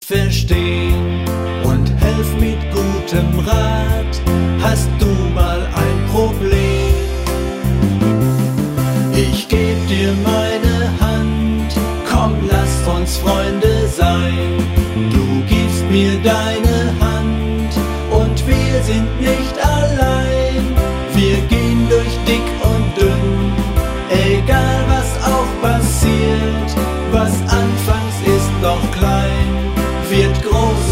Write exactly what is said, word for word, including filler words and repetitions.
verstehen und helf mit gutem Rat. Hast du mal ein Problem? Ich geb dir meine Hand, komm, lass uns Freunde sein. Du gibst mir deine Hand und wir sind nicht